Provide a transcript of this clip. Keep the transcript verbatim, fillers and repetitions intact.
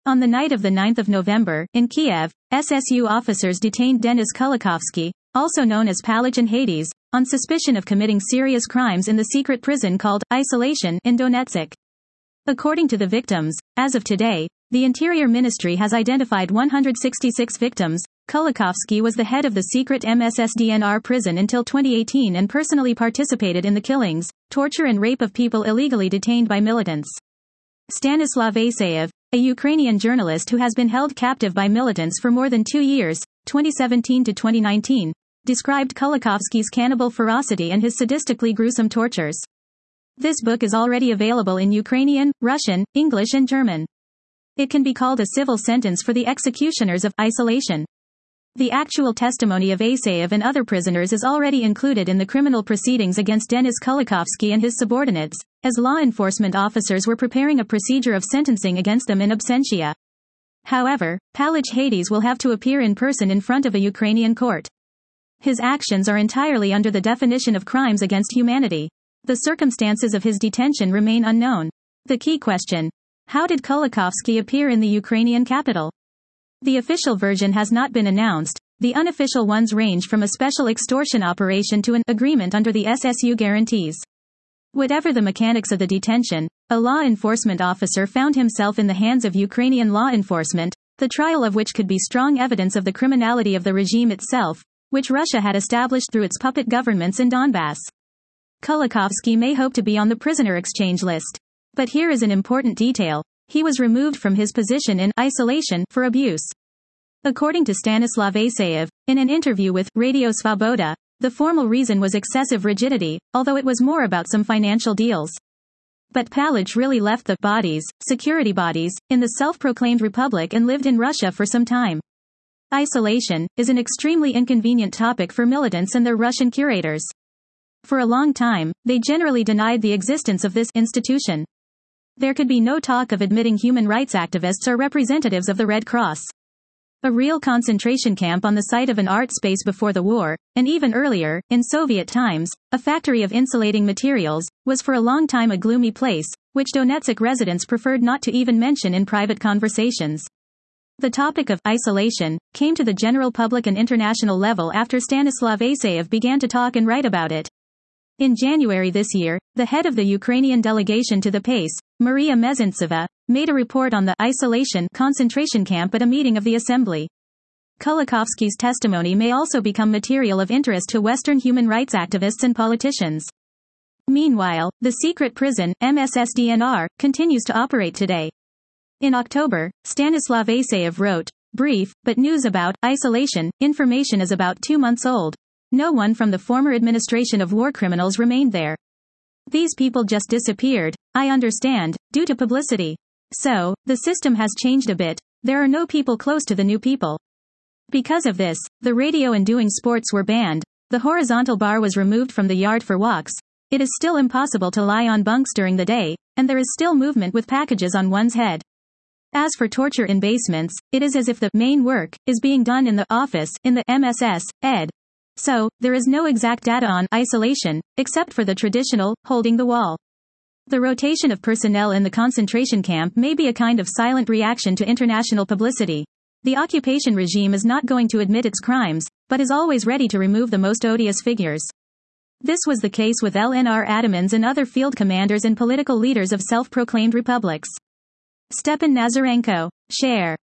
On the night of the ninth of November, in Kiev, S S U officers detained Denis Kulikovsky, also known as Palach in Hades, on suspicion of committing serious crimes in the secret prison called Isolation in Donetsk. According to the victims, as of today, the Interior Ministry has identified one hundred sixty-six victims. Kulikovsky was the head of the secret M S S D N R prison until twenty eighteen and personally participated in the killings, torture and rape of people illegally detained by militants. Stanislav Asayev, a Ukrainian journalist who has been held captive by militants for more than two years, twenty seventeen to twenty nineteen, described Kulikovsky's cannibal ferocity and his sadistically gruesome tortures. This book is already available in Ukrainian, Russian, English and German. It can be called a civil sentence for the executioners of Isolation. The actual testimony of Asayev and other prisoners is already included in the criminal proceedings against Denis Kulikovsky and his subordinates, as law enforcement officers were preparing a procedure of sentencing against them in absentia. However, Palach Hades will have to appear in person in front of a Ukrainian court. His actions are entirely under the definition of crimes against humanity. The circumstances of his detention remain unknown. The key question: how did Kulikovsky appear in the Ukrainian capital? The official version has not been announced. The unofficial ones range from a special extortion operation to an agreement under the S S U guarantees. Whatever the mechanics of the detention, a law enforcement officer found himself in the hands of Ukrainian law enforcement, the trial of which could be strong evidence of the criminality of the regime itself, which Russia had established through its puppet governments in Donbass. Kulikovsky may hope to be on the prisoner exchange list. But here is an important detail: he was removed from his position in isolation for abuse. According to Stanislav Asayev, in an interview with Radio Svoboda, the formal reason was excessive rigidity, although it was more about some financial deals. But Palach really left the bodies, security bodies, in the self-proclaimed republic and lived in Russia for some time. Isolation is an extremely inconvenient topic for militants and their Russian curators. For a long time, they generally denied the existence of this institution. There could be no talk of admitting human rights activists or representatives of the Red Cross. A real concentration camp on the site of an art space before the war, and even earlier, in Soviet times, a factory of insulating materials, was for a long time a gloomy place, which Donetsk residents preferred not to even mention in private conversations. The topic of isolation came to the general public and international level after Stanislav Asayev began to talk and write about it. In January this year, the head of the Ukrainian delegation to the PACE, Maria Mezhentseva, made a report on the isolation concentration camp at a meeting of the assembly. Kulikovsky's testimony may also become material of interest to Western human rights activists and politicians. Meanwhile, the secret prison, M S S D N R, continues to operate today. In October, Stanislav Asayev wrote, "Brief, but news about isolation information is about two months old. No one from the former administration of war criminals remained there. These people just disappeared, I understand, due to publicity. So, the system has changed a bit. There are no people close to the new people. Because of this, the radio and doing sports were banned, the horizontal bar was removed from the yard for walks, it is still impossible to lie on bunks during the day, and there is still movement with packages on one's head. As for torture in basements, it is as if the main work is being done in the office, in the M S S, ed. So, there is no exact data on isolation, except for the traditional, holding the wall. The rotation of personnel in the concentration camp may be a kind of silent reaction to international publicity. The occupation regime is not going to admit its crimes, but is always ready to remove the most odious figures. This was the case with L N R Atamans and other field commanders and political leaders of self-proclaimed republics. Stepan Nazarenko. Share.